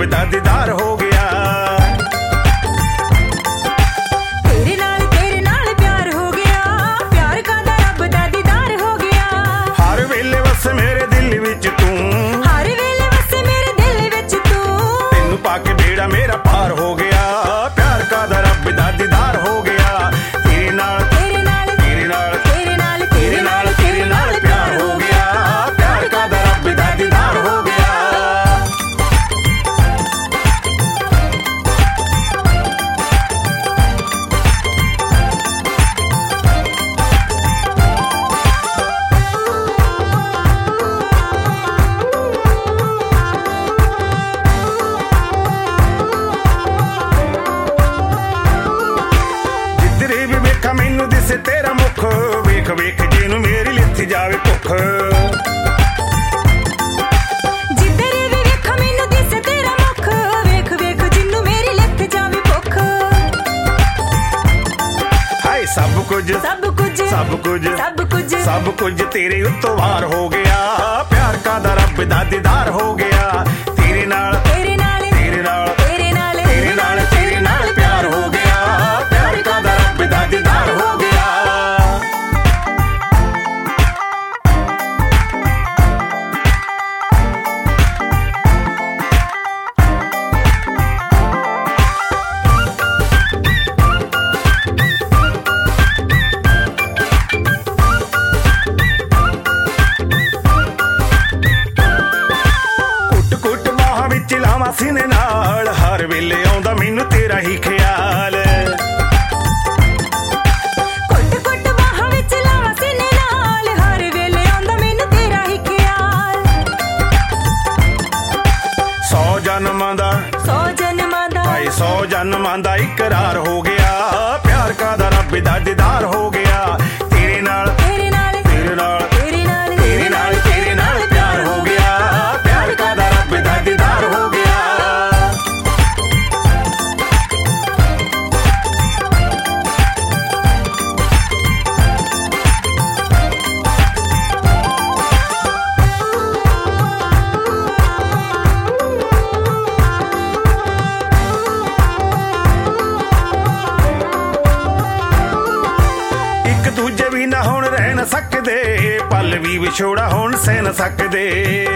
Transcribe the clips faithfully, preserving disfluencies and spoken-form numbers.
रब दा दीदार हो गया। तेरे नाल तेरे नाल प्यार हो गया, प्यार का दा रब दा दीदार हो गया। हर वेले वस मेरे दिल विच तू, हर वेले वस मेरे दिल विच तू, तेनू पाके बेड़ा मेरा पार हो गया। प्यार का दा रब दा दीदार हो गया। तेरे नाल तेरे नाल तेरे नाल तेरे नाल तेरे नाल तेरे नाल प्यार हो गया। प्यार का दा रब दा दीदार हो गया। जिधरे भी वेखा मैनू दिसे तेरा मुख, वेख वेख जिनू मेरी लिथी जावे भुख। जिधर भी वेखा मैनू दिसे तेरा मुख, वेख वेख जिन्नू मेरी लिख जावे भुख। हाय सब कुछ सब कुछ सब कुछ सब कुछ सब कुछ तेरे उत्तों वार हो गया। प्यार का दा रब दा दीदार हो गया। तेरे नाल तेरे नाल तेरे नाल तेरे नाल तेरे नाल तेरे नाल प्यार हो गया। प्यार का दा रब दा दीदार हो गया। कुट कुट बाहां विच लावां सीने नाल, हर वेले आउंदा मैनू तेरा ही ख्याल। कुट कुट बाहां विच लावां सीने नाल, हर वेले आउंदा मैनू तेरा ही ख्याल। सौ जन्मां दा सौ जन्मां दा हाय सौ जन्मां दा इकरार हो गया। प्यार का दा रब दा दीदार हो गया। तेरे नाल तेरे नाल तेरे नाल तेरे नाल तेरे नाल तेरे नाल प्यार हो गया। प्यार का दा रब दा दीदार हो गया। ਇੱਕ ਦੂਜੇ ਵੀ ਨਾ ਹੁਣ ਰਹਿ ਨਾ ਸਕਦੇ, ਪਲ ਵੀ ਵਿਛੋੜਾ ਹੁਣ ਸਹਿ ਨਾ ਸਕਦੇ।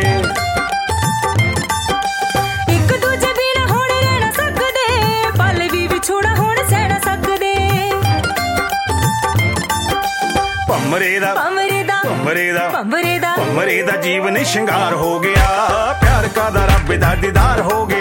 ਇੱਕ ਦੂਜੇ ਬਿਨਾ ਹੁਣ ਰਹਿ ਨਾ ਸਕਦੇ, ਪਲ ਵੀ ਵਿਛੋੜਾ ਹੁਣ ਸਹਿ ਨਾ ਸਕਦੇ। ਭਮਰੇ ਦਾ ਭੰਵਰੇ ਦਾ ਭਮਰੇ ਦਾ ਭੰਵਰੇ ਦਾ ਭਮਰੇ ਦਾ ਜੀਵਨ ਸ਼ਿੰਗਾਰ ਹੋ ਗਿਆ। ਪਿਆਰ ਕਾ ਦਾ ਰੱਬ ਦਾ ਦੀਦਾਰ ਹੋ ਗਿਆ।